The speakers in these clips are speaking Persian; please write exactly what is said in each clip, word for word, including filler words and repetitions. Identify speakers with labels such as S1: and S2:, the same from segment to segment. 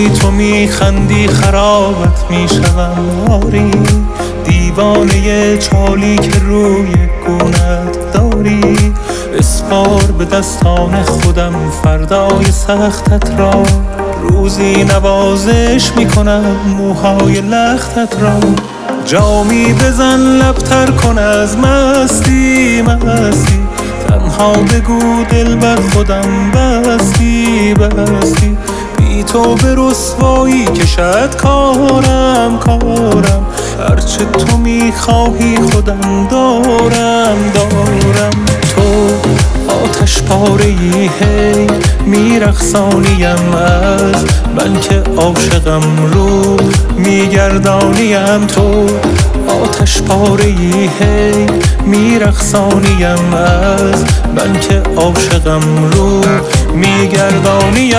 S1: وقتی تو میخندی خرابت میشوم آری، دیوانه چالی که روی گونت داری. بسپار به دستان خودم فردای سختت را، روزی نوازش میکنم موهای لختت را. جامی بزن لبتر کن از مستی مستی، تنها بگو دل بر خودم بستی بستی. بی تو به رسوایی کشد کارم کارم، هرچه تو میخواهی خودم دارم دارم. تو آتش پاره ای هی میرقصانیم، از من که عاشقم رو میگردانیم. تو آتش پاره ای هی میرقصانیم، از من که عاشقم رو میگردانیم.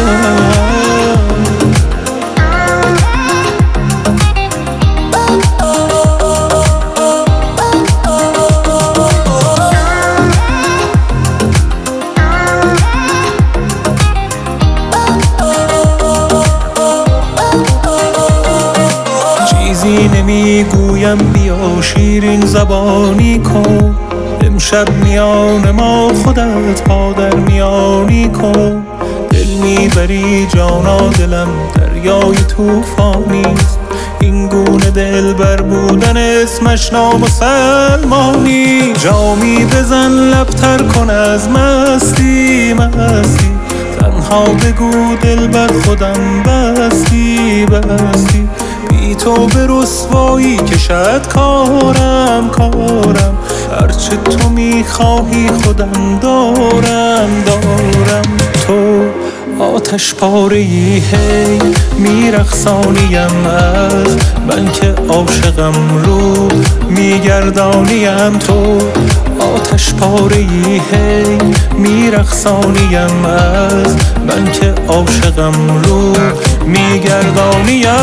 S1: چیزی نمیگویم بیا شیرین زبانی کن، امشب میان ما خودت پا در میانی کن. دل میبری جانا دلم دریای توفانیست، این گونه دل بر بودن اسمش نامسلمانی. جامی بزن لبتر کن از مستی مستی، تنها بگو دل بر خودم بستی بستی. بی تو به رسوایی کشد کارم کارم، هرچه تو میخواهی خودم دارم دارم. تو آتش پاره ای هی میرقصانیم، از من که عاشقم رو میگردانیم. تو آتش پاره ای هی میرقصانیم، از من که عاشقم رو میگردانیم.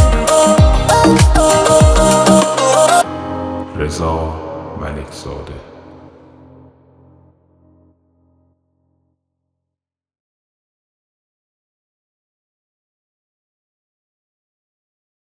S2: رضا ملکزاده.